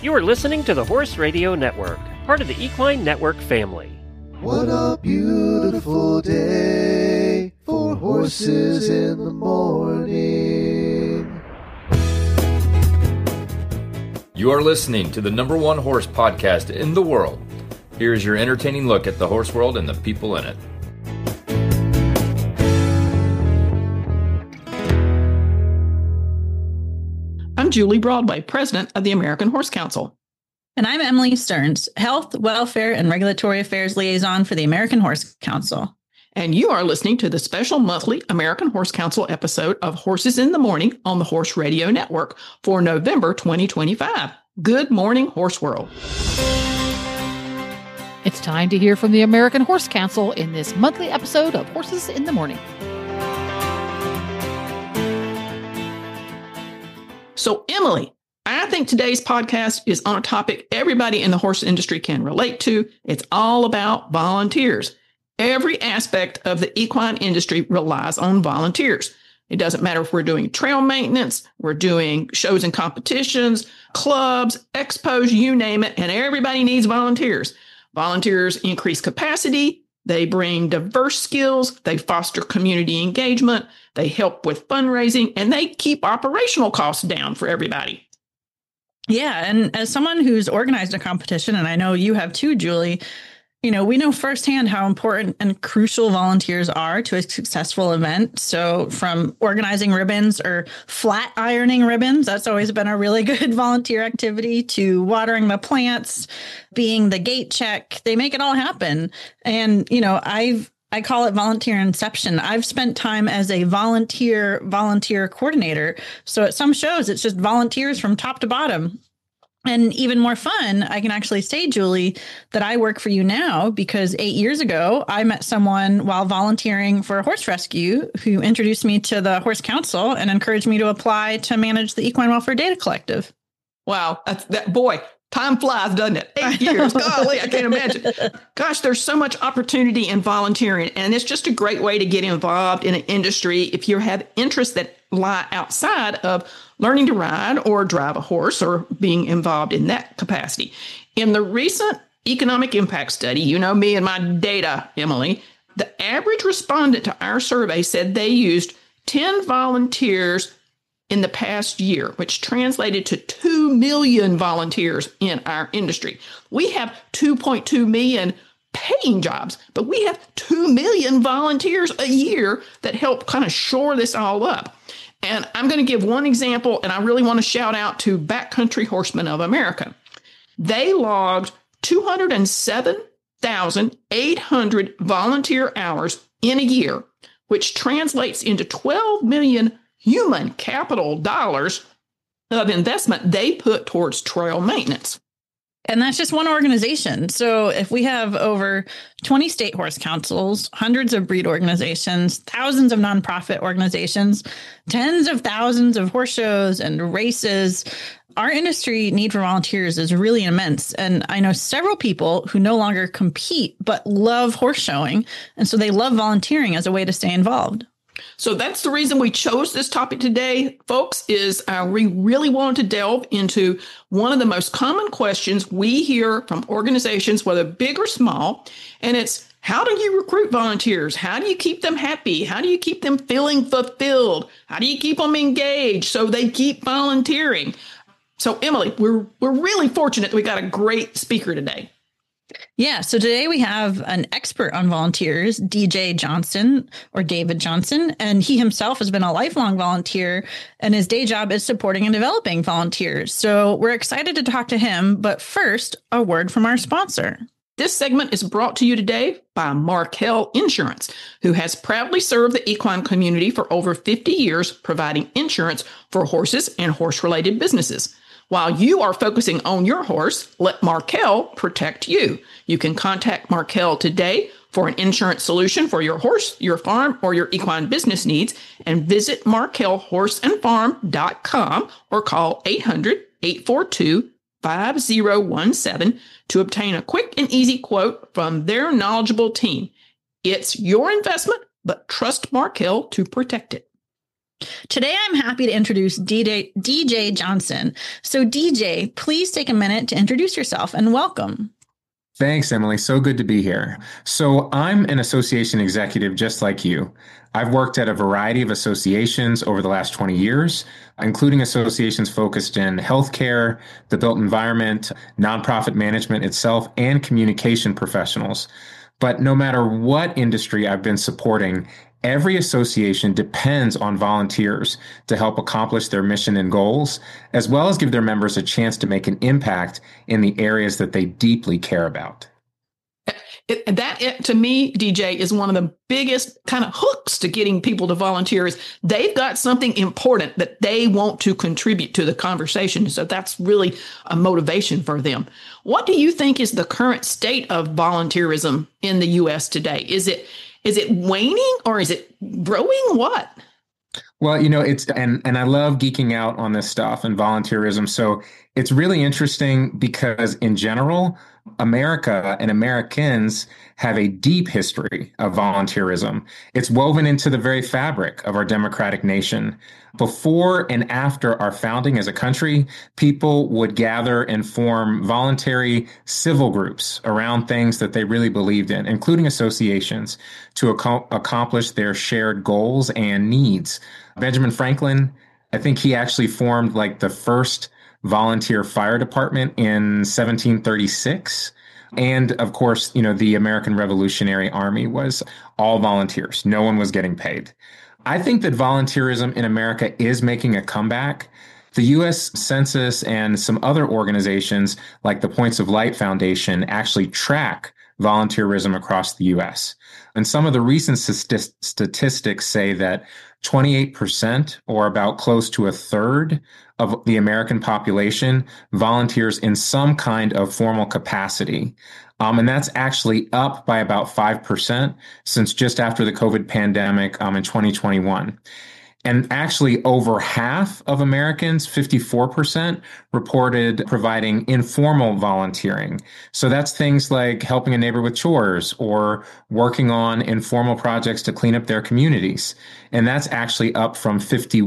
You are listening to the Horse Radio Network, part of the Equine Network family. What a beautiful day for horses in the morning. You are listening to the number one horse podcast in the world. Here is your entertaining look at the horse world and the people in it. I'm Julie Broadway, president of the American Horse Council. And I'm Emily Stearns, Health, Welfare, and Regulatory Affairs Liaison for the American Horse Council. And you are listening to the special monthly American Horse Council episode of Horses in the Morning on the Horse Radio Network for November 2025. Good morning, Horse World. It's time to hear from the American Horse Council in this monthly episode of Horses in the Morning. So, Emily, I think today's podcast is on a topic everybody in the horse industry can relate to. It's all about volunteers. Every aspect of the equine industry relies on volunteers. It doesn't matter if we're doing trail maintenance, we're doing shows and competitions, clubs, expos, you name it, and everybody needs volunteers. Volunteers increase capacity, they bring diverse skills, they foster community engagement, they help with fundraising, and they keep operational costs down for everybody. Yeah, and as someone who's organized a competition, and I know you have too, Julie, we know firsthand how important and crucial volunteers are to a successful event. So from organizing ribbons or flat ironing ribbons, that's always been a really good volunteer activity, to watering the plants, being the gate check. They make it all happen. And, I call it volunteer inception. I've spent time as a volunteer coordinator. So at some shows, it's just volunteers from top to bottom. And even more fun, I can actually say, Julie, that I work for you now because 8 years ago, I met someone while volunteering for a horse rescue who introduced me to the Horse Council and encouraged me to apply to manage the Equine Welfare Data Collective. Wow, boy, time flies, doesn't it? 8 years, golly, I can't imagine. Gosh, there's so much opportunity in volunteering, and it's just a great way to get involved in an industry if you have interests that lie outside of learning to ride or drive a horse or being involved in that capacity. In the recent economic impact study, you know me and my data, Emily, the average respondent to our survey said they used 10 volunteers in the past year, which translated to 2 million volunteers in our industry. We have 2.2 million paying jobs, but we have 2 million volunteers a year that help kind of shore this all up. And I'm going to give one example, and I really want to shout out to Backcountry Horsemen of America. They logged 207,800 volunteer hours in a year, which translates into 12 million human capital dollars of investment they put towards trail maintenance. And that's just one organization. So if we have over 20 state horse councils, hundreds of breed organizations, thousands of nonprofit organizations, tens of thousands of horse shows and races, our industry need for volunteers is really immense. And I know several people who no longer compete, but love horse showing. And so they love volunteering as a way to stay involved. So that's the reason we chose this topic today, folks, is we really wanted to delve into one of the most common questions we hear from organizations, whether big or small, and it's, how do you recruit volunteers? How do you keep them happy? How do you keep them feeling fulfilled? How do you keep them engaged so they keep volunteering? So, Emily, we're really fortunate that we got a great speaker today. Yeah. So today we have an expert on volunteers, DJ Johnson, or David Johnson, and he himself has been a lifelong volunteer, and his day job is supporting and developing volunteers. So we're excited to talk to him. But first, a word from our sponsor. This segment is brought to you today by Markel Insurance, who has proudly served the equine community for over 50 years, providing insurance for horses and horse-related businesses. While you are focusing on your horse, let Markel protect you. You can contact Markel today for an insurance solution for your horse, your farm, or your equine business needs, and visit markelhorseandfarm.com or call 800-842-5017 to obtain a quick and easy quote from their knowledgeable team. It's your investment, but trust Markel to protect it. Today, I'm happy to introduce DJ Johnson. So, DJ, please take a minute to introduce yourself and welcome. Thanks, Emily. So good to be here. So I'm an association executive just like you. I've worked at a variety of associations over the last 20 years, including associations focused in healthcare, the built environment, nonprofit management itself, and communication professionals. But no matter what industry I've been supporting, every association depends on volunteers to help accomplish their mission and goals, as well as give their members a chance to make an impact in the areas that they deeply care about. To me, DJ, is one of the biggest kind of hooks to getting people to volunteer is they've got something important that they want to contribute to the conversation. So that's really a motivation for them. What do you think is the current state of volunteerism in the U.S. today? Is it waning or is it growing? What? Well, it's and I love geeking out on this stuff and volunteerism. So it's really interesting because in general, America and Americans have a deep history of volunteerism. It's woven into the very fabric of our democratic nation. Before and after our founding as a country, people would gather and form voluntary civil groups around things that they really believed in, including associations, to accomplish their shared goals and needs. Benjamin Franklin, I think he actually formed like the first volunteer fire department in 1736. And of course, the American Revolutionary Army was all volunteers. No one was getting paid. I think that volunteerism in America is making a comeback. The U.S. Census and some other organizations like the Points of Light Foundation actually track volunteerism across the U.S. And some of the recent statistics say that 28%, or about close to a third of the American population, volunteers in some kind of formal capacity. And that's actually up by about 5% since just after the COVID pandemic in 2021. And actually over half of Americans, 54%, reported providing informal volunteering. So that's things like helping a neighbor with chores or working on informal projects to clean up their communities. And that's actually up from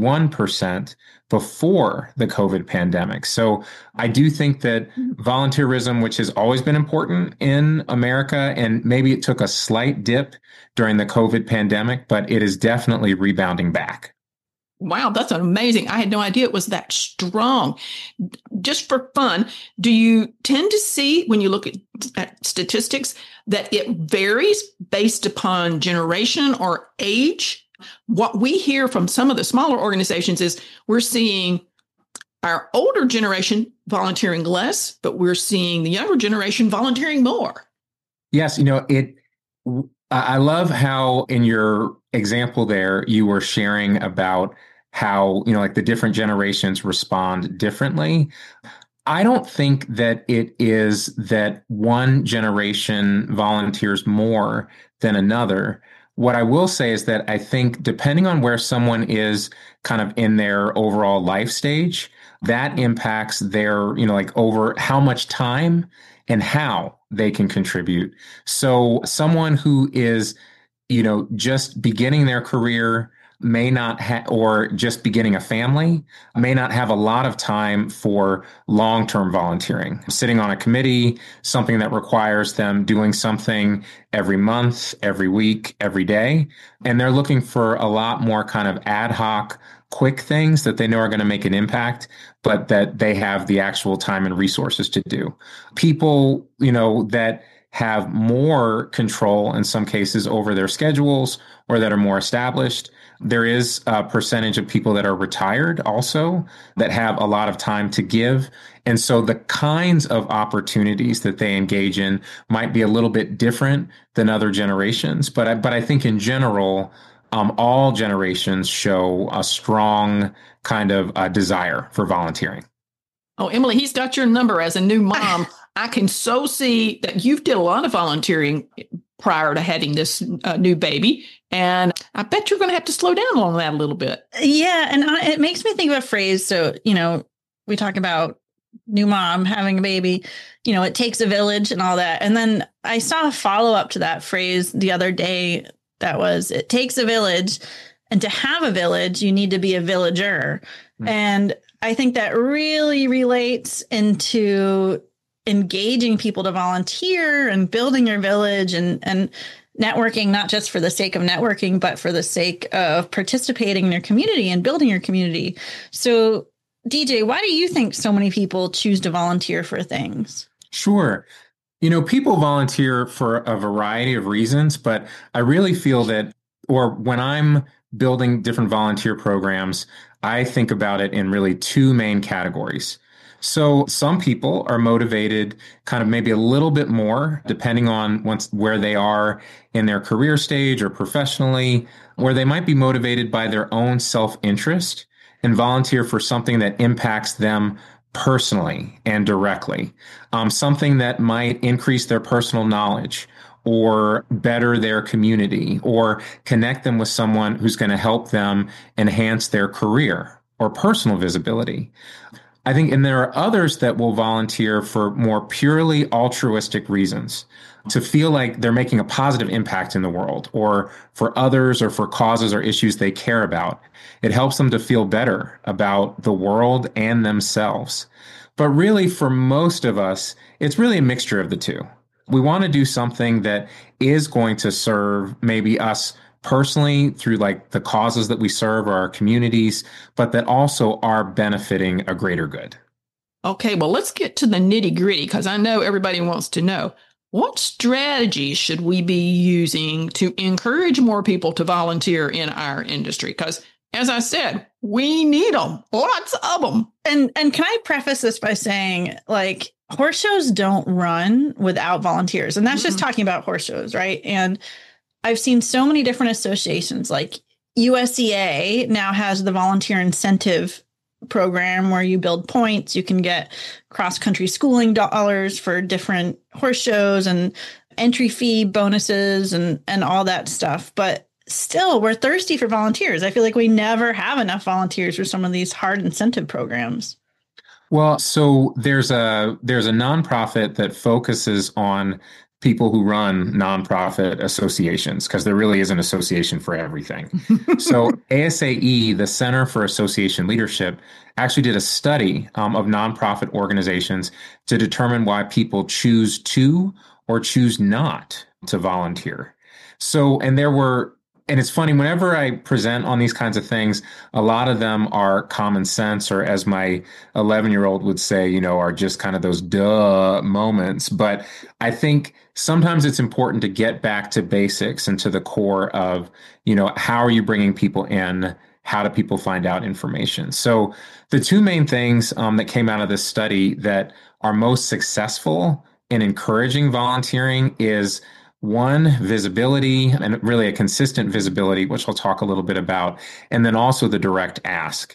51% before the COVID pandemic. So I do think that volunteerism, which has always been important in America, and maybe it took a slight dip during the COVID pandemic, but it is definitely rebounding back. Wow, that's amazing. I had no idea it was that strong. Just for fun, do you tend to see when you look at statistics that it varies based upon generation or age? What we hear from some of the smaller organizations is we're seeing our older generation volunteering less, but we're seeing the younger generation volunteering more. Yes, I love how in your example there, you were sharing about how, like the different generations respond differently. I don't think that it is that one generation volunteers more than another. What I will say is that I think depending on where someone is kind of in their overall life stage, that impacts their, over how much time and how they can contribute. So someone who is, just beginning their career may not or just beginning a family may not have a lot of time for long-term volunteering, sitting on a committee, something that requires them doing something every month, every week, every day. And they're looking for a lot more kind of ad hoc, quick things that they know are going to make an impact, but that they have the actual time and resources to do. People, that have more control in some cases over their schedules or that are more established. There is a percentage of people that are retired also that have a lot of time to give. And so the kinds of opportunities that they engage in might be a little bit different than other generations. But I think in general, all generations show a strong kind of desire for volunteering. Oh, Emily, he's got your number as a new mom. I can so see that you've did a lot of volunteering prior to having this new baby. And I bet you're going to have to slow down on that a little bit. Yeah. And it makes me think of a phrase. So, we talk about new mom having a baby, it takes a village and all that. And then I saw a follow up to that phrase the other day that was, it takes a village. And to have a village, you need to be a villager. Mm-hmm. And I think that really relates into engaging people to volunteer and building your village and networking, not just for the sake of networking, but for the sake of participating in your community and building your community. So, DJ, why do you think so many people choose to volunteer for things? Sure. People volunteer for a variety of reasons, but I really feel that, or when I'm building different volunteer programs, I think about it in really two main categories. So some people are motivated kind of maybe a little bit more, depending on where they are in their career stage or professionally, where they might be motivated by their own self-interest and volunteer for something that impacts them personally and directly, something that might increase their personal knowledge or better their community or connect them with someone who's going to help them enhance their career or personal visibility. I think, and there are others that will volunteer for more purely altruistic reasons, to feel like they're making a positive impact in the world or for others or for causes or issues they care about. It helps them to feel better about the world and themselves. But really, for most of us, it's really a mixture of the two. We want to do something that is going to serve maybe us personally through like the causes that we serve or our communities, but that also are benefiting a greater good. Okay, well, let's get to the nitty gritty, because I know everybody wants to know, what strategies should we be using to encourage more people to volunteer in our industry? Because as I said, we need them, lots of them. And can I preface this by saying, like, horse shows don't run without volunteers. And that's just talking about horse shows, right? And I've seen so many different associations, like USEA now has the volunteer incentive program where you build points. You can get cross-country schooling dollars for different horse shows and entry fee bonuses and all that stuff. But still, we're thirsty for volunteers. I feel like we never have enough volunteers for some of these hard incentive programs. Well, so there's a nonprofit that focuses on people who run nonprofit associations, because there really is an association for everything. So ASAE, the Center for Association Leadership, actually did a study of nonprofit organizations to determine why people choose to or choose not to volunteer. So, and it's funny, whenever I present on these kinds of things, a lot of them are common sense, or as my 11-year-old would say, are just kind of those duh moments. But I think sometimes it's important to get back to basics and to the core of, how are you bringing people in? How do people find out information? So the two main things that came out of this study that are most successful in encouraging volunteering is, one, visibility, and really a consistent visibility, which I'll talk a little bit about, and then also the direct ask.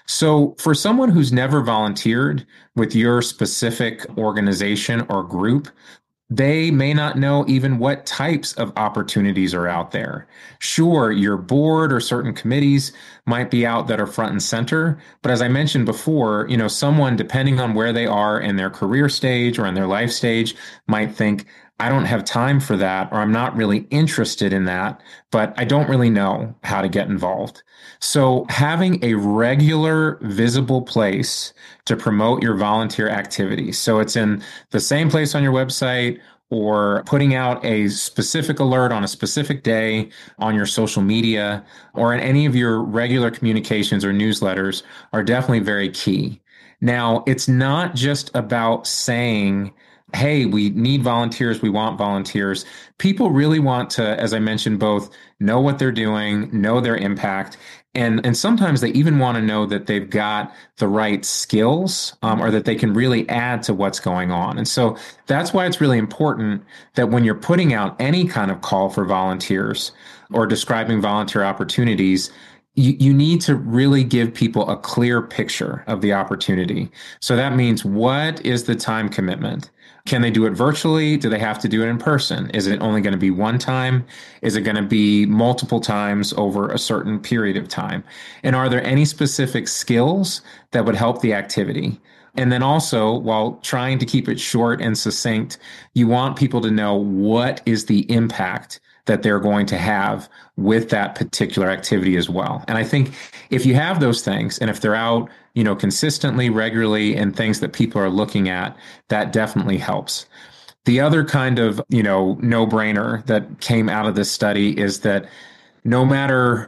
So for someone who's never volunteered with your specific organization or group, they may not know even what types of opportunities are out there. Sure, your board or certain committees might be out that are front and center. But as I mentioned before, someone, depending on where they are in their career stage or in their life stage, might think, I don't have time for that, or I'm not really interested in that, but I don't really know how to get involved. So having a regular, visible place to promote your volunteer activities. So it's in the same place on your website, or putting out a specific alert on a specific day on your social media, or in any of your regular communications or newsletters, are definitely very key. Now, it's not just about saying, hey, we need volunteers, we want volunteers. People really want to, as I mentioned, both know what they're doing, know their impact, and sometimes they even want to know that they've got the right skills, or that they can really add to what's going on. And so that's why it's really important that when you're putting out any kind of call for volunteers or describing volunteer opportunities, you need to really give people a clear picture of the opportunity. So that means, what is the time commitment? Can they do it virtually? Do they have to do it in person? Is it only going to be one time? Is it going to be multiple times over a certain period of time? And are there any specific skills that would help the activity? And then also, while trying to keep it short and succinct, you want people to know, what is the impact that they're going to have with that particular activity as well. And I think if you have those things, and if they're out, consistently, regularly, and things that people are looking at, that definitely helps. The other kind of, no-brainer that came out of this study is that no matter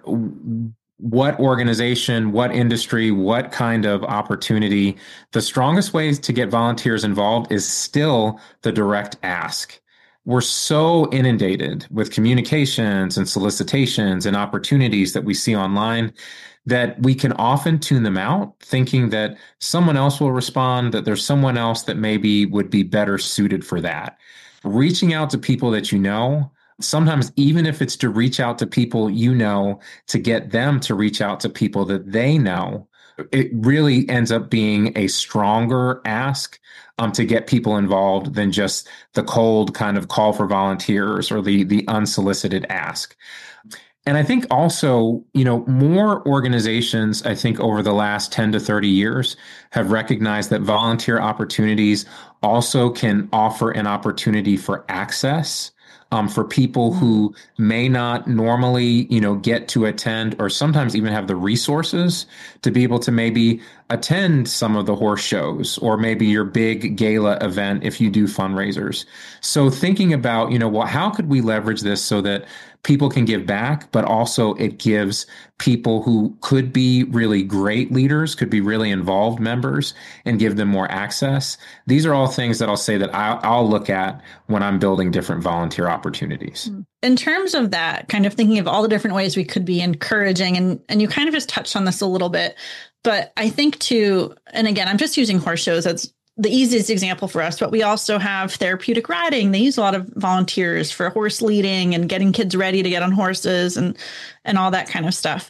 what organization, what industry, what kind of opportunity, the strongest ways to get volunteers involved is still the direct ask. We're so inundated with communications and solicitations and opportunities that we see online that we can often tune them out, thinking that someone else will respond, that there's someone else that maybe would be better suited for that. Reaching out to people that you know, sometimes even if it's to reach out to people to get them to reach out to people that they know, it really ends up being a stronger ask to get people involved than just the cold kind of call for volunteers or the unsolicited ask. And I think also, more organizations, I think over the last 10 to 30 years have recognized that volunteer opportunities also can offer an opportunity for access for people who may not normally, get to attend or sometimes even have the resources to be able to maybe attend some of the horse shows or maybe your big gala event if you do fundraisers. So thinking about, how could we leverage this so that people can give back, but also it gives people who could be really great leaders, could be really involved members, and give them more access. These are all things that I'll say that I'll look at when I'm building different volunteer opportunities. In terms of that, kind of thinking of all the different ways we could be encouraging, and you kind of just touched on this a little bit, but I think too, and again, I'm just using horse shows as the easiest example for us, but we also have therapeutic riding. They use a lot of volunteers for horse leading and getting kids ready to get on horses and all that kind of stuff.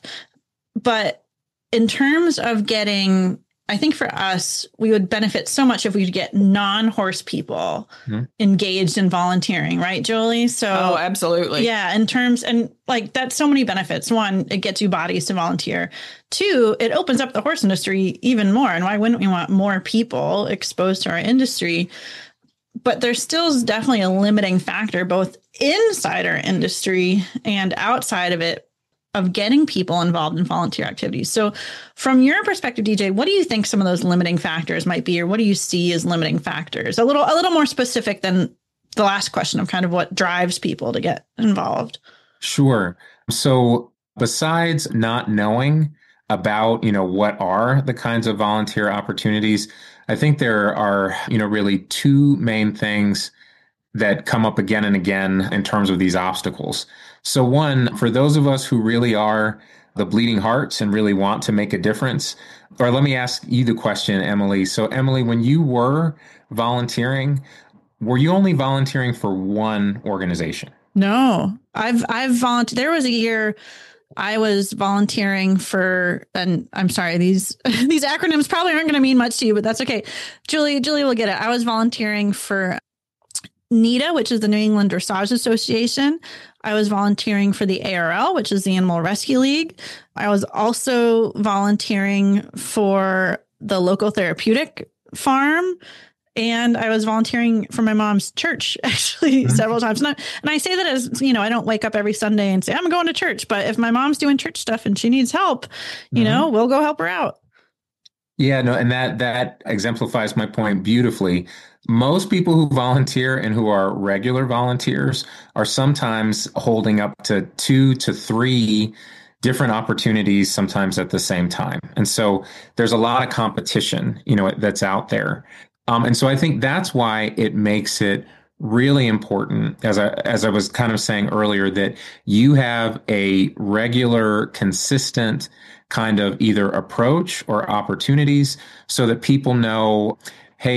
But in terms of getting, I think for us, we would benefit so much if we could get non-horse people engaged in volunteering, right, Julie? So, absolutely. Yeah, in terms, and like that's so many benefits. One, it gets you bodies to volunteer. Two, it opens up the horse industry even more. And why wouldn't we want more people exposed to our industry? But there's still definitely a limiting factor, both inside our industry and outside of it, of getting people involved in volunteer activities. So from your perspective, DJ, what do you think some of those limiting factors might be, or what do you see as limiting factors? A little more specific than the last question of kind of what drives people to get involved. Sure. So besides not knowing about, what are the kinds of volunteer opportunities, I think there are, really two main things that come up again and again in terms of these obstacles. So one, for those of us who really are the bleeding hearts and really want to make a difference, or let me ask you the question, Emily. So Emily, when you were volunteering, were you only volunteering for one organization? No, I've volunteered. There was a year I was volunteering for, and I'm sorry, these acronyms probably aren't going to mean much to you, but that's okay. Julie will get it. I was volunteering for NEDA, which is the New England Dressage Association. I was volunteering for the ARL, which is the Animal Rescue League. I was also volunteering for the local therapeutic farm. And I was volunteering for my mom's church, actually, several times. And I say that as, I don't wake up every Sunday and say, I'm going to church. But if my mom's doing church stuff and she needs help, we'll go help her out. Yeah, no, and that exemplifies my point beautifully. Most people who volunteer and who are regular volunteers are sometimes holding up to 2 to 3 different opportunities, sometimes at the same time. And so there's a lot of competition, that's out there. And so I think that's why it makes it really important, as I was kind of saying earlier, that you have a regular, consistent kind of either approach or opportunities so that people know, hey,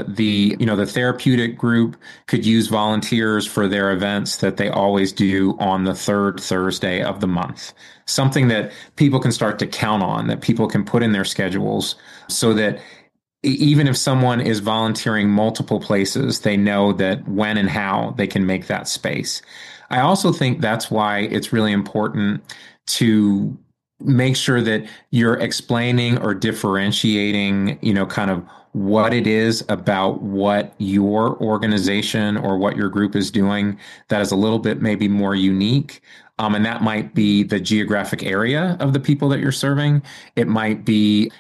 the therapeutic group could use volunteers for their events that they always do on the third Thursday of the month. Something that people can start to count on, that people can put in their schedules so that even if someone is volunteering multiple places, they know that when and how they can make that space. I also think that's why it's really important to make sure that you're explaining or differentiating, kind of what it is about what your organization or what your group is doing that is a little bit maybe more unique. And that might be the geographic area of the people that you're serving. It might be,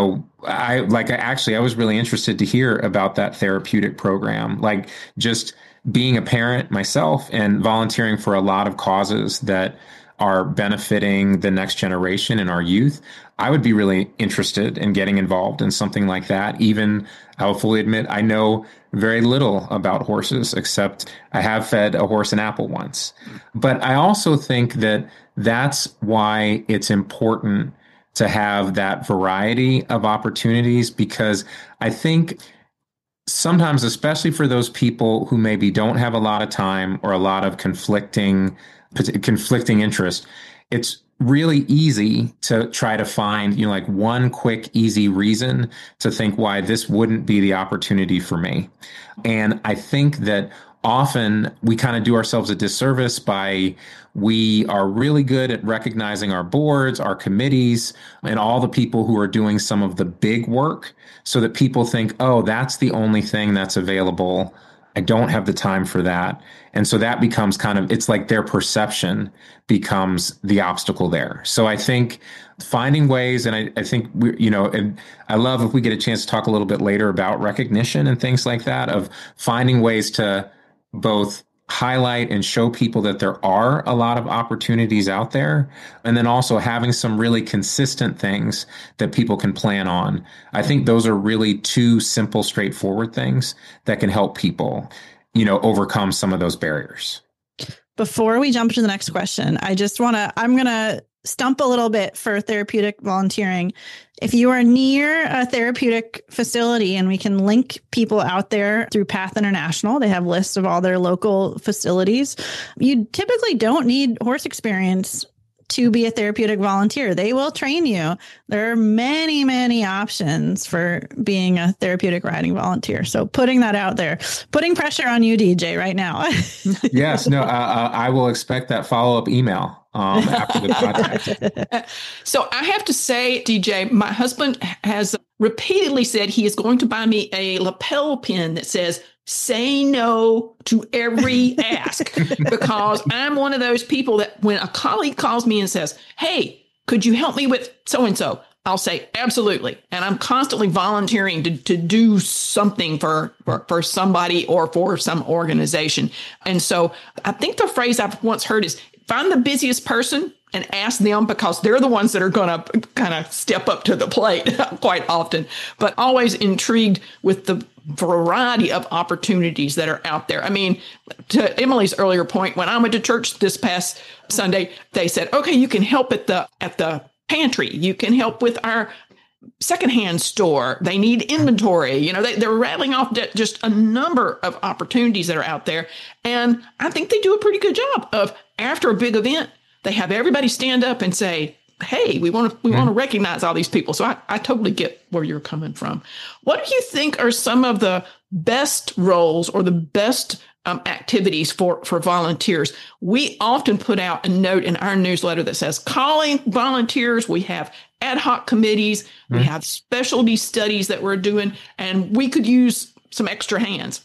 I was really interested to hear about that therapeutic program, like just being a parent myself and volunteering for a lot of causes that are benefiting the next generation and our youth. I would be really interested in getting involved in something like that. Even, I will fully admit, I know very little about horses, except I have fed a horse an apple once. But I also think that that's why it's important to have that variety of opportunities, because I think sometimes, especially for those people who maybe don't have a lot of time or a lot of conflicting interest, it's really easy to try to find, like one quick, easy reason to think why this wouldn't be the opportunity for me. And I think that often we kind of do ourselves a disservice by we are really good at recognizing our boards, our committees, and all the people who are doing some of the big work so that people think, oh, that's the only thing that's available. I don't have the time for that. And so that becomes it's like their perception becomes the obstacle there. So I think finding ways, and I think, and I love if we get a chance to talk a little bit later about recognition and things like that, of finding ways to both highlight and show people that there are a lot of opportunities out there, and then also having some really consistent things that people can plan on. I think those are really two simple, straightforward things that can help people, overcome some of those barriers. Before we jump to the next question, I'm going to stump a little bit for therapeutic volunteering. If you are near a therapeutic facility, and we can link people out there through Path International, they have lists of all their local facilities. You typically don't need horse experience to be a therapeutic volunteer. They will train you. There are many, many options for being a therapeutic riding volunteer. So putting that out there, putting pressure on you, DJ, right now. Yes, no, I will expect that follow-up email after the podcast. So I have to say, DJ, my husband has repeatedly said he is going to buy me a lapel pin that says, "Say no to every ask," because I'm one of those people that when a colleague calls me and says, "Hey, could you help me with so-and-so?" I'll say, absolutely. And I'm constantly volunteering to do something for somebody or for some organization. And so I think the phrase I've once heard is, find the busiest person and ask them, because they're the ones that are going to kind of step up to the plate quite often, but always intrigued with the variety of opportunities that are out there. I mean, to Emily's earlier point, when I went to church this past Sunday, they said, okay, you can help at the pantry. You can help with our secondhand store. They need inventory. They're rattling off just a number of opportunities that are out there. And I think they do a pretty good job of, after a big event, they have everybody stand up and say, hey, we want to recognize all these people. So I totally get where you're coming from. What do you think are some of the best roles or the best activities for volunteers? We often put out a note in our newsletter that says, calling volunteers. We have ad hoc committees. We have specialty studies that we're doing, and we could use some extra hands.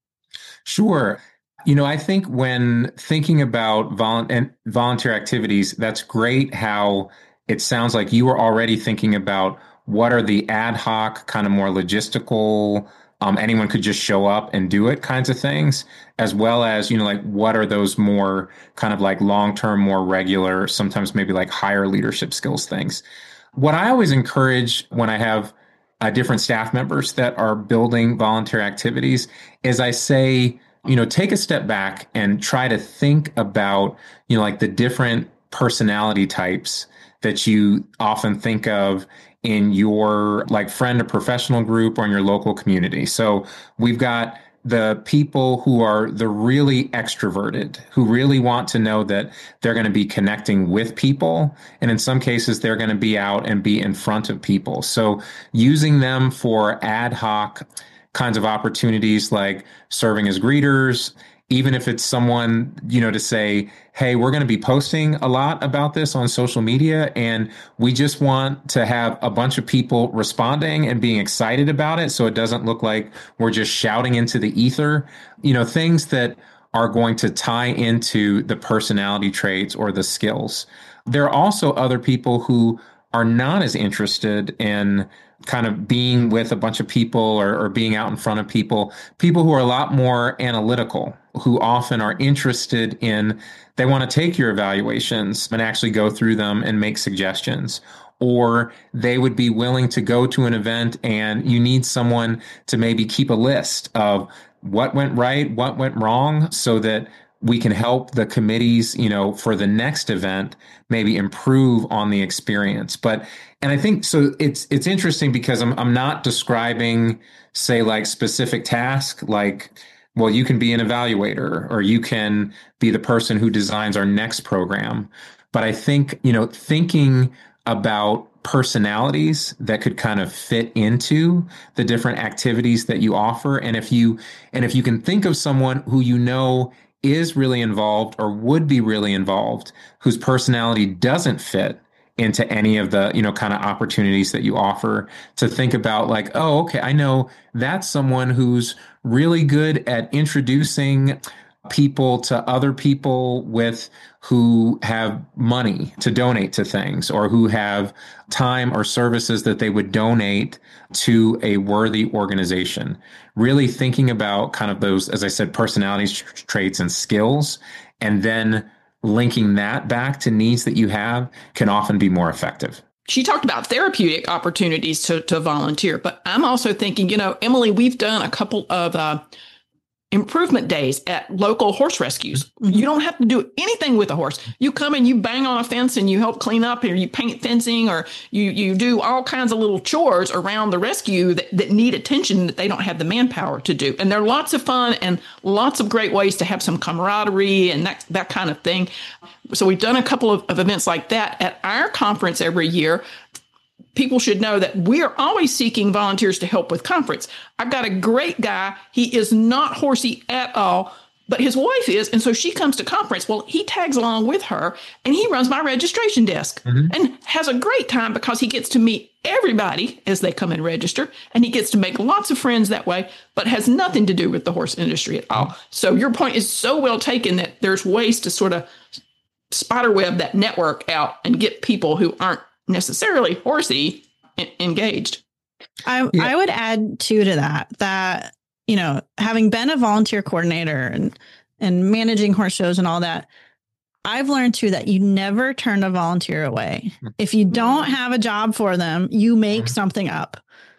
Sure. I think when thinking about volunteer activities, that's great how it sounds like you were already thinking about what are the ad hoc, kind of more logistical, anyone could just show up and do it kinds of things, as well as, like what are those more kind of like long-term, more regular, sometimes maybe like higher leadership skills things. What I always encourage when I have different staff members that are building volunteer activities is I say, take a step back and try to think about, like the different personality types that you often think of in your like friend or professional group or in your local community. So we've got the people who are the really extroverted, who really want to know that they're going to be connecting with people. And in some cases, they're going to be out and be in front of people. So using them for ad hoc kinds of opportunities like serving as greeters even if it's someone, to say, hey, we're going to be posting a lot about this on social media, and we just want to have a bunch of people responding and being excited about it, so it doesn't look like we're just shouting into the ether, things that are going to tie into the personality traits or the skills. There are also other people who are not as interested in kind of being with a bunch of people or being out in front of people who are a lot more analytical, who often are interested in, they want to take your evaluations and actually go through them and make suggestions. Or they would be willing to go to an event and you need someone to maybe keep a list of what went right, what went wrong, so that we can help the committees, for the next event, maybe improve on the experience. And I think, so it's interesting because I'm not describing, say, like specific task, like, well, you can be an evaluator or you can be the person who designs our next program. But I think, thinking about personalities that could kind of fit into the different activities that you offer. And if you can think of someone who is really involved or would be really involved, whose personality doesn't fit into any of the, kind of opportunities that you offer, to think about like, oh, okay, I know that's someone who's really good at introducing people to other people who have money to donate to things, or who have time or services that they would donate to a worthy organization. Really thinking about kind of those, as I said, personality traits and skills, and then linking that back to needs that you have can often be more effective. She talked about therapeutic opportunities to volunteer, but I'm also thinking, Emily, we've done a couple of improvement days at local horse rescues. You don't have to do anything with a horse. You come and you bang on a fence and you help clean up, or you paint fencing, or you do all kinds of little chores around the rescue that need attention that they don't have the manpower to do. And they're lots of fun and lots of great ways to have some camaraderie and that kind of thing. So we've done a couple of events like that at our conference every year. People should know that we are always seeking volunteers to help with conference. I've got a great guy. He is not horsey at all, but his wife is. And so she comes to conference. Well, he tags along with her and he runs my registration desk and has a great time because he gets to meet everybody as they come and register. And he gets to make lots of friends that way, but has nothing to do with the horse industry at all. So your point is so well taken that there's ways to sort of spiderweb that network out and get people who aren't necessarily horsey engaged. I would add to that, having been a volunteer coordinator and managing horse shows and all that, I've learned too that you never turn a volunteer away. If you don't have a job for them, you make something up.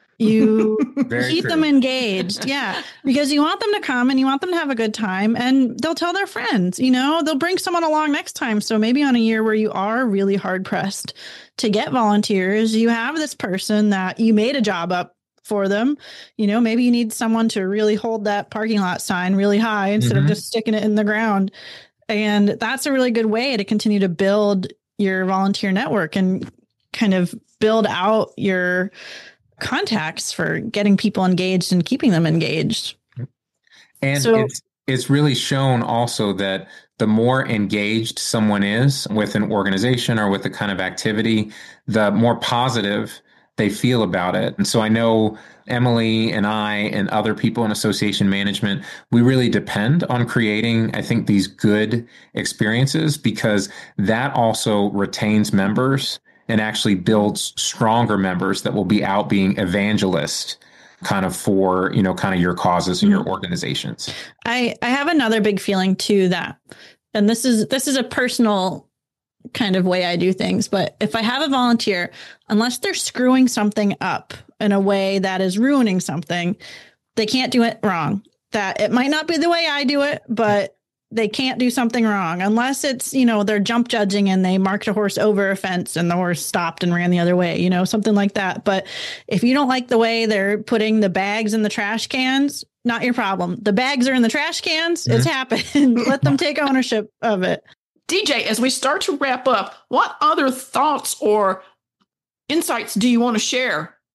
You keep them engaged. Yeah. Because you want them to come and you want them to have a good time, and they'll tell their friends, they'll bring someone along next time. So maybe on a year where you are really hard pressed to get volunteers, you have this person that you made a job up for them. Maybe you need someone to really hold that parking lot sign really high instead of just sticking it in the ground. And that's a really good way to continue to build your volunteer network and kind of build out your contacts for getting people engaged and keeping them engaged. And so, it's really shown also that the more engaged someone is with an organization or with the kind of activity, the more positive they feel about it. And so I know Emily and I and other people in association management, we really depend on creating, I think, these good experiences, because that also retains members and actually builds stronger members that will be out being evangelists kind of for, kind of your causes and your organizations. I have another big feeling too and this is a personal kind of way I do things, but if I have a volunteer, unless they're screwing something up in a way that is ruining something, they can't do it wrong. That it might not be the way I do it, but they can't do something wrong unless it's, they're jump judging and they marked a horse over a fence and the horse stopped and ran the other way, something like that. But if you don't like the way they're putting the bags in the trash cans, not your problem. The bags are in the trash cans. It's happened. Let them take ownership of it. DJ, as we start to wrap up, what other thoughts or insights do you want to share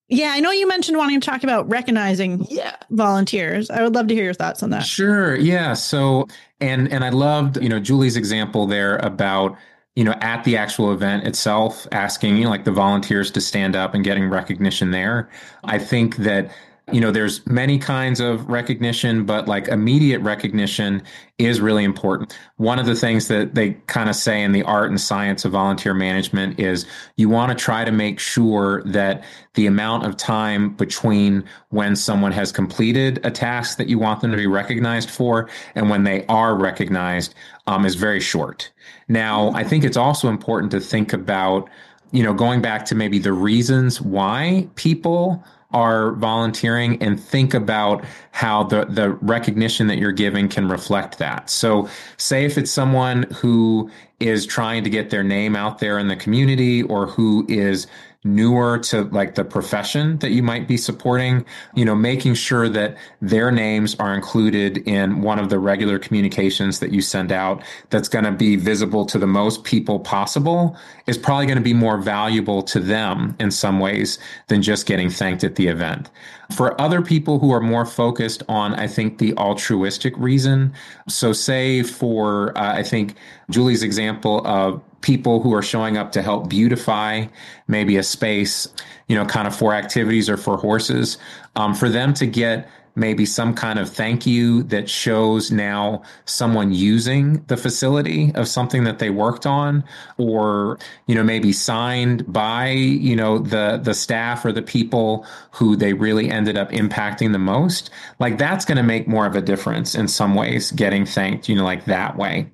Yeah, I know you mentioned wanting to talk about recognizing volunteers. I would love to hear your thoughts on that. Sure. Yeah. So, and I loved, Julie's example there about, at the actual event itself, asking, like the volunteers to stand up and getting recognition there. I think that, there's many kinds of recognition, but like immediate recognition is really important. One of the things that they kind of say in the art and science of volunteer management is you want to try to make sure that the amount of time between when someone has completed a task that you want them to be recognized for and when they are recognized is very short. Now, I think it's also important to think about, going back to maybe the reasons why people are volunteering and think about how the recognition that you're giving can reflect that. So say if it's someone who is trying to get their name out there in the community or who is newer to like the profession that you might be supporting, making sure that their names are included in one of the regular communications that you send out that's going to be visible to the most people possible is probably going to be more valuable to them in some ways than just getting thanked at the event. For other people who are more focused on, I think, the altruistic reason. So say for, I think, Julie's example of people who are showing up to help beautify maybe a space, kind of for activities or for horses, for them to get maybe some kind of thank you that shows now someone using the facility of something that they worked on, or, maybe signed by, the staff or the people who they really ended up impacting the most. Like that's going to make more of a difference in some ways, getting thanked, like that way.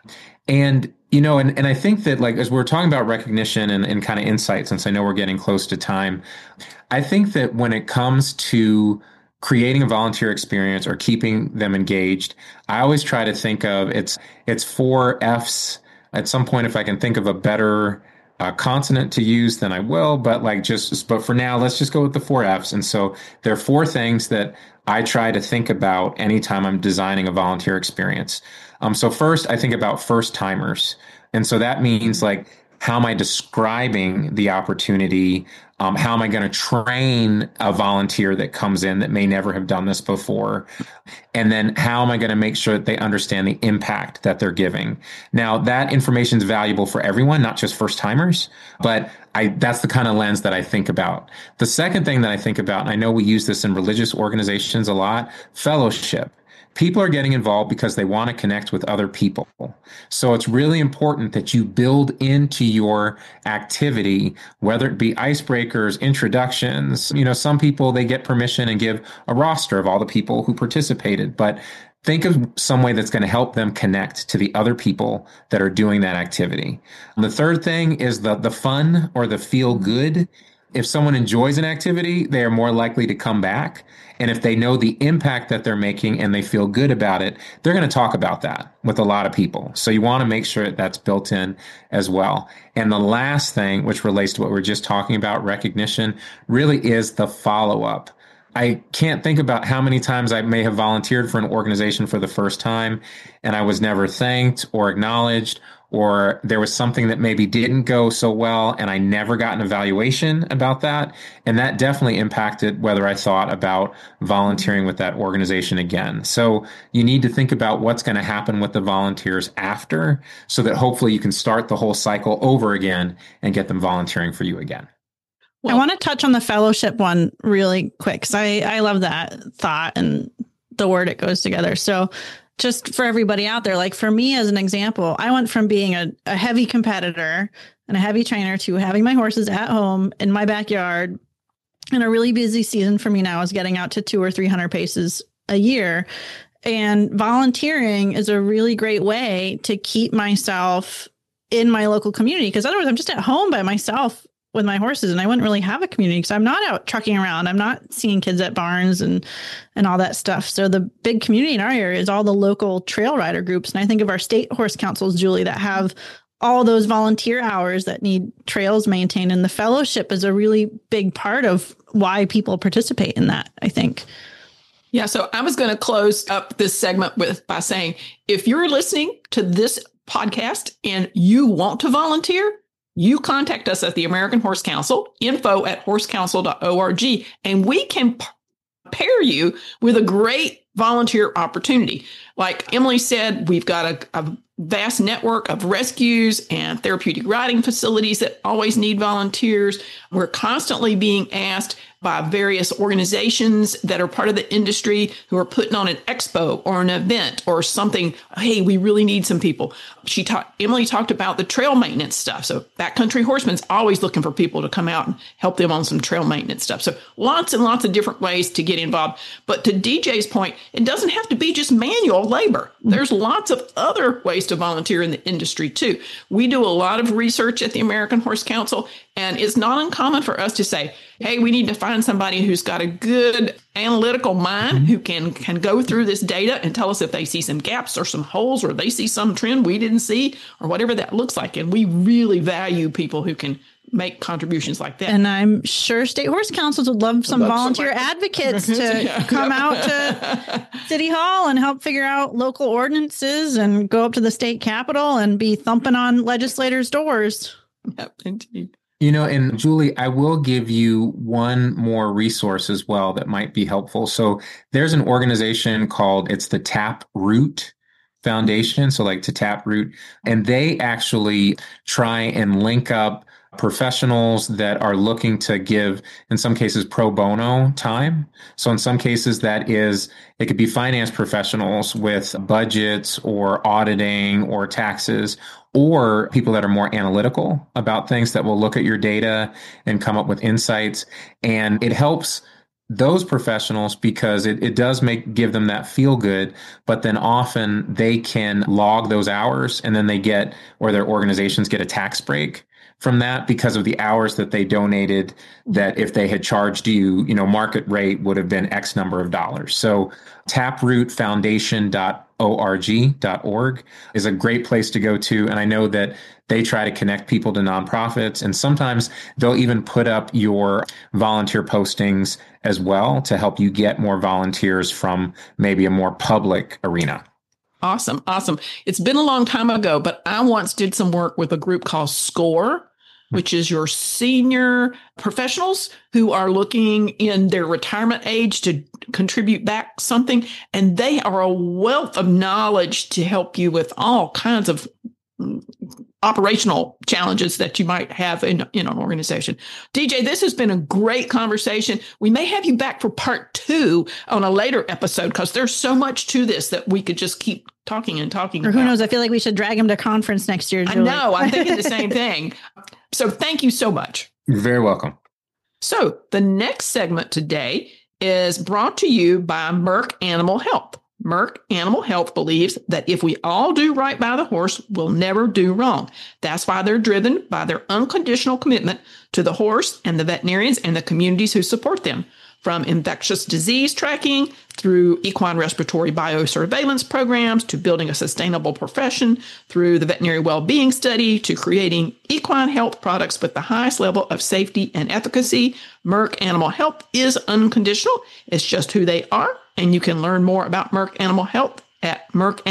And and I think that like, as we're talking about recognition and kind of insight, since I know we're getting close to time, I think that when it comes to creating a volunteer experience or keeping them engaged, I always try to think of it's 4 F's. At some point, if I can think of a better consonant to use, then I will. But but for now, let's just go with the 4 F's. And so there are 4 things that I try to think about anytime I'm designing a volunteer experience. So first, I think about first timers. And so that means like, how am I describing the opportunity? How am I going to train a volunteer that comes in that may never have done this before? And then how am I going to make sure that they understand the impact that they're giving? Now, that information is valuable for everyone, not just first timers, but that's the kind of lens that I think about. The second thing that I think about, and I know we use this in religious organizations a lot, fellowship. People are getting involved because they want to connect with other people. So it's really important that you build into your activity, whether it be icebreakers, introductions. Some people, they get permission and give a roster of all the people who participated, but think of some way that's going to help them connect to the other people that are doing that activity. And the third thing is the fun or the feel good. If someone enjoys an activity, they are more likely to come back. And if they know the impact that they're making and they feel good about it, they're going to talk about that with a lot of people. So you want to make sure that that's built in as well. And the last thing, which relates to what we were just talking about, recognition, really is the follow-up. I can't think about how many times I may have volunteered for an organization for the first time and I was never thanked or acknowledged, or there was something that maybe didn't go so well and I never got an evaluation about that. And that definitely impacted whether I thought about volunteering with that organization again. So you need to think about what's going to happen with the volunteers after, so that hopefully you can start the whole cycle over again and get them volunteering for you again. Well, I want to touch on the fellowship one really quick, because I love that thought and the word it goes together. So just for everybody out there, like for me as an example, I went from being a heavy competitor and a heavy trainer to having my horses at home in my backyard. And a really busy season for me now is getting out to 200 or 300 paces a year. And volunteering is a really great way to keep myself in my local community, because otherwise I'm just at home by myself with my horses and I wouldn't really have a community because I'm not out trucking around. I'm not seeing kids at barns and all that stuff. So the big community in our area is all the local trail rider groups. And I think of our state horse councils, Julie, that have all those volunteer hours that need trails maintained. And the fellowship is a really big part of why people participate in that, I think. Yeah. So I was going to close up this segment by saying, if you're listening to this podcast and you want to volunteer, you contact us at the American Horse Council, info@horsecouncil.org, and we can pair you with a great volunteer opportunity. Like Emily said, we've got a vast network of rescues and therapeutic riding facilities that always need volunteers. We're constantly being asked by various organizations that are part of the industry who are putting on an expo or an event or something. Hey, we really need some people. Emily talked about the trail maintenance stuff. So Backcountry Horseman's always looking for people to come out and help them on some trail maintenance stuff. So lots and lots of different ways to get involved. But to DJ's point, it doesn't have to be just manual labor. There's lots of other ways to volunteer in the industry too. We do a lot of research at the American Horse Council, and it's not uncommon for us to say, hey, we need to find somebody who's got a good analytical mind who can go through this data and tell us if they see some gaps or some holes or they see some trend we didn't see or whatever that looks like. And we really value people who can make contributions like that. And I'm sure state horse councils would love some volunteer advocates to come out to City Hall and help figure out local ordinances and go up to the state capitol and be thumping on legislators' doors. Yep, indeed. You know, and Julie, I will give you one more resource as well that might be helpful. So there's an organization called, it's the Taproot Foundation. So like to Taproot, and they actually try and link up professionals that are looking to give, in some cases, pro bono time. So in some cases, it could be finance professionals with budgets or auditing or taxes, or people that are more analytical about things that will look at your data and come up with insights. And it helps those professionals because it does give them that feel good, but then often they can log those hours and then their organizations get a tax break from that because of the hours that they donated, that if they had charged you, market rate would have been X number of dollars. So taprootfoundation.org is a great place to go to. And I know that they try to connect people to nonprofits, and sometimes they'll even put up your volunteer postings as well to help you get more volunteers from maybe a more public arena. Awesome. It's been a long time ago, but I once did some work with a group called SCORE, which is your senior professionals who are looking in their retirement age to contribute back something. And they are a wealth of knowledge to help you with all kinds of operational challenges that you might have in an organization. DJ, this has been a great conversation. We may have you back for part 2 on a later episode because there's so much to this that we could just keep talking about. Or who knows? I feel like we should drag him to conference next year, Julie. I know. I'm thinking the same thing. So thank you so much. You're very welcome. So the next segment today is brought to you by Merck Animal Health. Merck Animal Health believes that if we all do right by the horse, we'll never do wrong. That's why they're driven by their unconditional commitment to the horse and the veterinarians and the communities who support them. From infectious disease tracking through equine respiratory biosurveillance programs to building a sustainable profession through the veterinary well-being study to creating equine health products with the highest level of safety and efficacy, Merck Animal Health is unconditional. It's just who they are. And you can learn more about Merck Animal Health at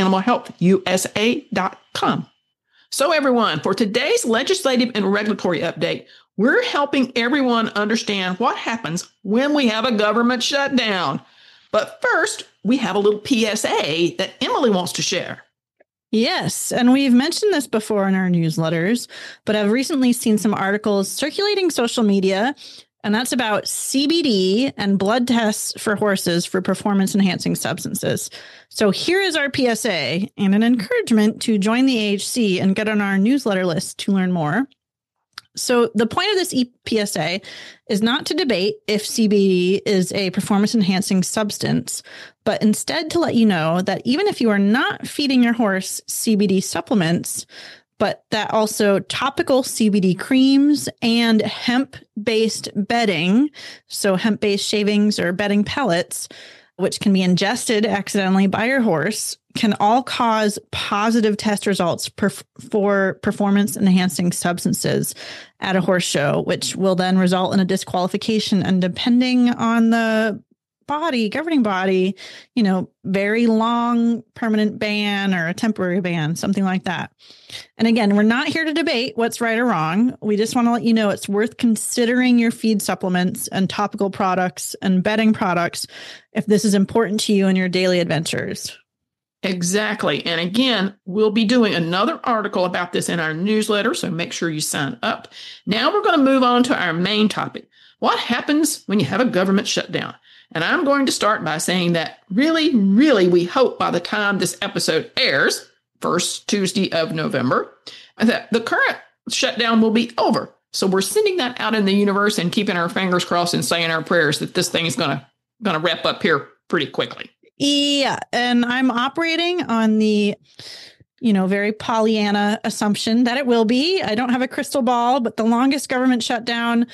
mercanimalhealthusa.com. So everyone, for today's legislative and regulatory update, we're helping everyone understand what happens when we have a government shutdown. But first, we have a little PSA that Emily wants to share. Yes, and we've mentioned this before in our newsletters, but I've recently seen some articles circulating social media, and that's about CBD and blood tests for horses for performance-enhancing substances. So here is our PSA and an encouragement to join the AHC and get on our newsletter list to learn more. So the point of this PSA is not to debate if CBD is a performance-enhancing substance, but instead to let you know that even if you are not feeding your horse CBD supplements, but that also topical CBD creams and hemp-based bedding, so hemp-based shavings or bedding pellets, which can be ingested accidentally by your horse, can all cause positive test results for performance-enhancing substances at a horse show, which will then result in a disqualification. And depending on the governing body, very long permanent ban or a temporary ban, something like that. And again, we're not here to debate what's right or wrong. We just want to let you know it's worth considering your feed supplements and topical products and bedding products if this is important to you in your daily adventures. Exactly. And again, we'll be doing another article about this in our newsletter, so make sure you sign up. Now we're going to move on to our main topic. What happens when you have a government shutdown? And I'm going to start by saying that really, we hope by the time this episode airs, first Tuesday of November, that the current shutdown will be over. So we're sending that out in the universe and keeping our fingers crossed and saying our prayers that this thing is going to wrap up here pretty quickly. Yeah. And I'm operating on the, very Pollyanna assumption that it will be. I don't have a crystal ball, but the longest government shutdown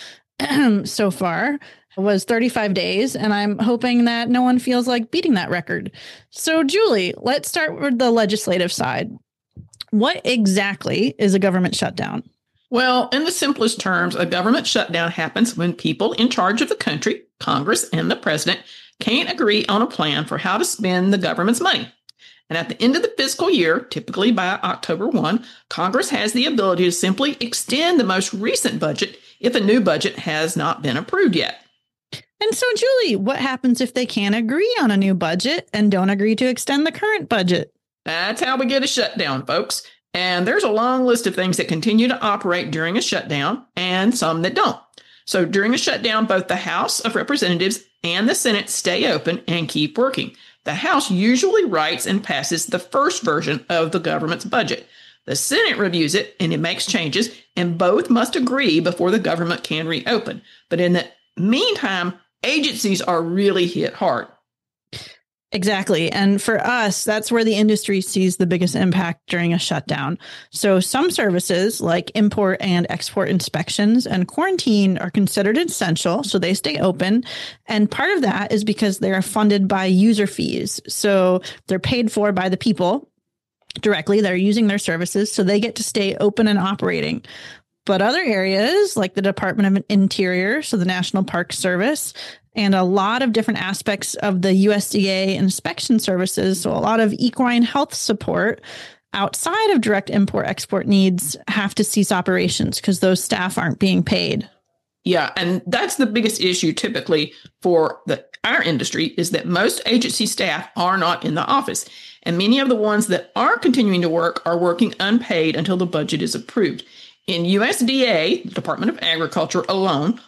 so far was 35 days, and I'm hoping that no one feels like beating that record. So, Julie, let's start with the legislative side. What exactly is a government shutdown? Well, in the simplest terms, a government shutdown happens when people in charge of the country, Congress and the president, can't agree on a plan for how to spend the government's money. And at the end of the fiscal year, typically by October 1, Congress has the ability to simply extend the most recent budget if a new budget has not been approved yet. And so, Julie, what happens if they can't agree on a new budget and don't agree to extend the current budget? That's how we get a shutdown, folks. And there's a long list of things that continue to operate during a shutdown and some that don't. So during a shutdown, both the House of Representatives and the Senate stay open and keep working. The House usually writes and passes the first version of the government's budget. The Senate reviews it and it makes changes, and both must agree before the government can reopen. But in the meantime, agencies are really hit hard. Exactly. And for us, that's where the industry sees the biggest impact during a shutdown. So some services like import and export inspections and quarantine are considered essential, so they stay open. And part of that is because they are funded by user fees. So they're paid for by the people directly. They're using their services, so they get to stay open and operating. But other areas like the Department of Interior, so the National Park Service, and a lot of different aspects of the USDA inspection services, so a lot of equine health support outside of direct import-export needs have to cease operations because those staff aren't being paid. Yeah, and that's the biggest issue typically for our industry is that most agency staff are not in the office. And many of the ones that are continuing to work are working unpaid until the budget is approved. In USDA, the Department of Agriculture alone,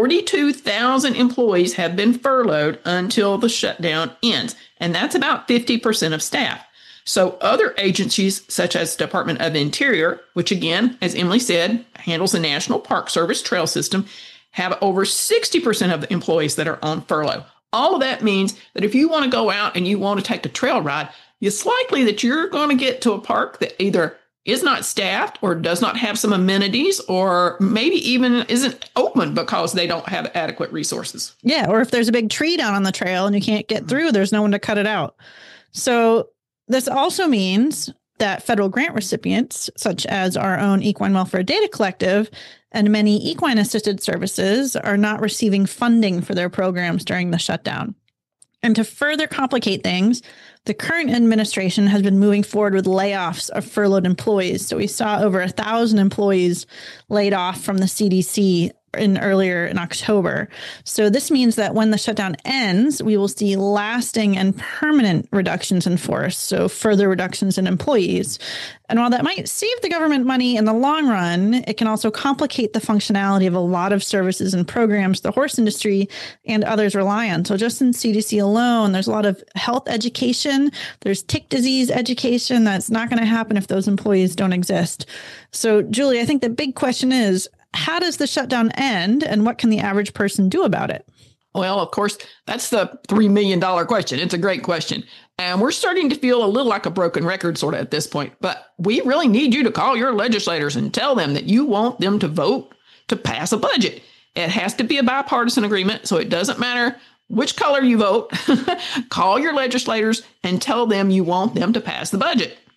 42,000 employees have been furloughed until the shutdown ends, and that's about 50% of staff. So other agencies, such as Department of Interior, which again, as Emily said, handles the National Park Service trail system, have over 60% of the employees that are on furlough. All of that means that if you want to go out and you want to take a trail ride, it's likely that you're going to get to a park that either is not staffed or does not have some amenities or maybe even isn't open because they don't have adequate resources. Yeah, or if there's a big tree down on the trail and you can't get through, there's no one to cut it out. So this also means that federal grant recipients, such as our own Equine Welfare Data Collective and many equine assisted services, are not receiving funding for their programs during the shutdown. And to further complicate things, the current administration has been moving forward with layoffs of furloughed employees. So we saw over 1,000 employees laid off from the CDC earlier in October. So this means that when the shutdown ends, we will see lasting and permanent reductions in force, so further reductions in employees. And while that might save the government money in the long run, it can also complicate the functionality of a lot of services and programs the horse industry and others rely on. So just in CDC alone, there's a lot of health education. There's tick disease education that's not going to happen if those employees don't exist. So, Julie, I think the big question is, how does the shutdown end and what can the average person do about it? Well, of course, that's the $3 million question. It's a great question. And we're starting to feel a little like a broken record sort of at this point. But we really need you to call your legislators and tell them that you want them to vote to pass a budget. It has to be a bipartisan agreement, so it doesn't matter which color you vote. Call your legislators and tell them you want them to pass the budget.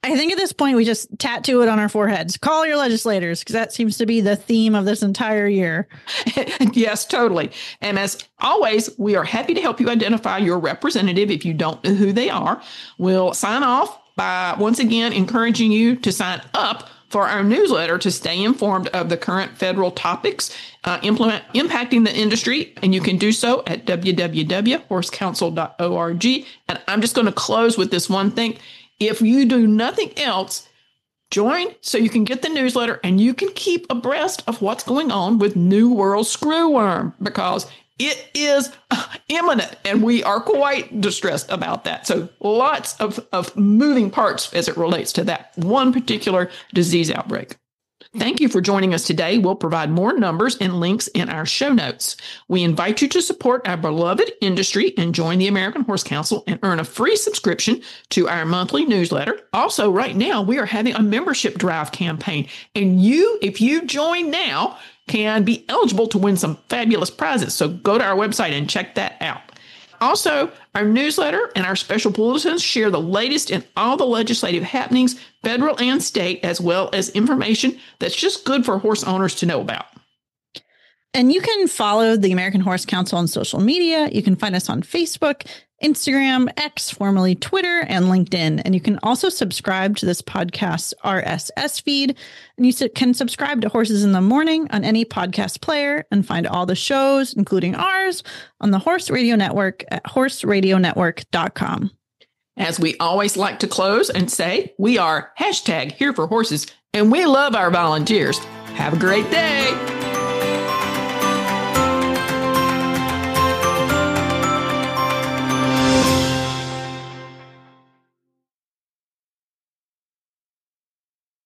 I think at this point, we just tattoo it on our foreheads. Call your legislators, because that seems to be the theme of this entire year. Yes, totally. And as always, we are happy to help you identify your representative if you don't know who they are. We'll sign off by once again encouraging you to sign up for our newsletter to stay informed of the current federal topics impacting the industry. And you can do so at www.horsecouncil.org. And I'm just going to close with this one thing. If you do nothing else, join so you can get the newsletter and you can keep abreast of what's going on with New World Screwworm, because it is imminent and we are quite distressed about that. So lots of moving parts as it relates to that one particular disease outbreak. Thank you for joining us today. We'll provide more numbers and links in our show notes. We invite you to support our beloved industry and join the American Horse Council and earn a free subscription to our monthly newsletter. Also, right now, we are having a membership drive campaign, and you, if you join now, can be eligible to win some fabulous prizes. So go to our website and check that out. Also, our newsletter and our special bulletins share the latest in all the legislative happenings, federal and state, as well as information that's just good for horse owners to know about. And you can follow the American Horse Council on social media. You can find us on Facebook, Instagram, X, formerly Twitter, and LinkedIn. And you can also subscribe to this podcast's RSS feed. And you can subscribe to Horses in the Morning on any podcast player and find all the shows, including ours, on the Horse Radio Network at horseradionetwork.com. As we always like to close and say, we are #Here for Horses, and we love our volunteers. Have a great day.